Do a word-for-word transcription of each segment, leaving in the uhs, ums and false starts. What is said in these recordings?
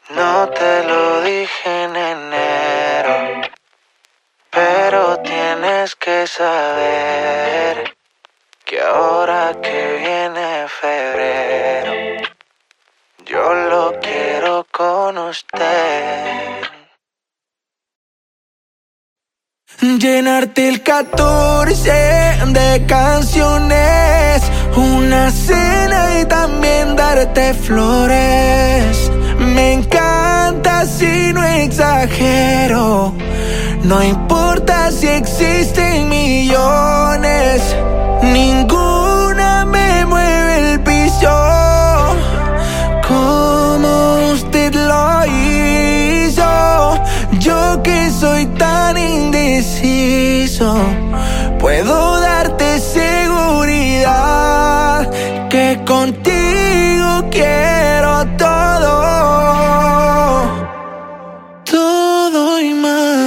No te lo dije en enero, pero tienes que saber que ahora que viene febrero, yo lo quiero con usted. Llenarte el catorce de canciones, una cena y también darte flores. Me encanta si no exagero, no importa si existen millones, ninguna me mueve el piso como usted lo hizo. Yo que soy tan indeciso, puedo darte seguridad que contigo quiero todo, todo y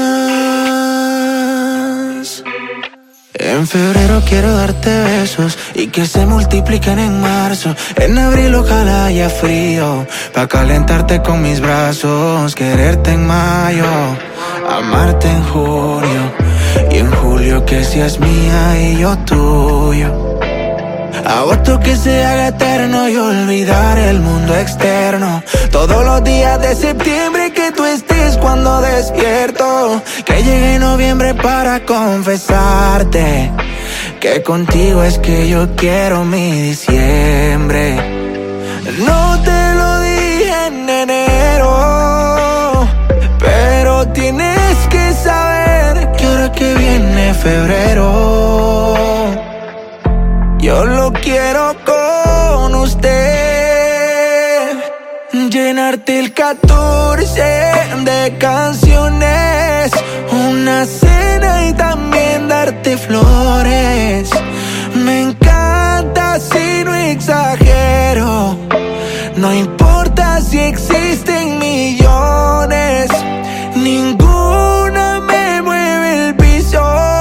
más. En febrero quiero darte besos y que se multipliquen en marzo. En abril ojalá haya frío pa' calentarte con mis brazos. Quererte en mayo, amarte en junio, y en julio que seas mía y yo tuyo. Agosto que se haga eterno y olvidar el mundo externo. Todos los días de septiembre que tú estés cuando despierto. Que llegue noviembre para confesarte que contigo es que yo quiero mi diciembre. No te lo dije en enero, pero tienes que saber que ahora que viene febrero, yo lo quiero con usted. Llenarte el catorce de canciones, una cena y también darte flores. Me encanta si no exagero, no importa si existen millones, ninguna me mueve el piso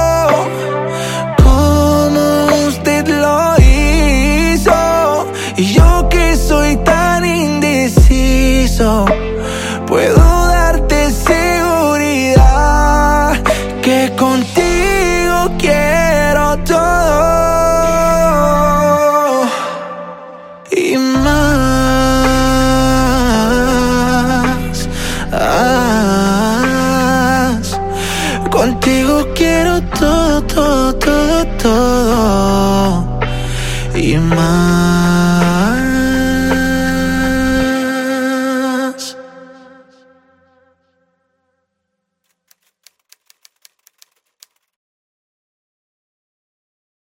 como usted lo hizo. Y yo que soy tan indeciso, puedo darte seguridad que contigo quiero todo y más. Ah, contigo quiero todo, todo, todo, todo y más.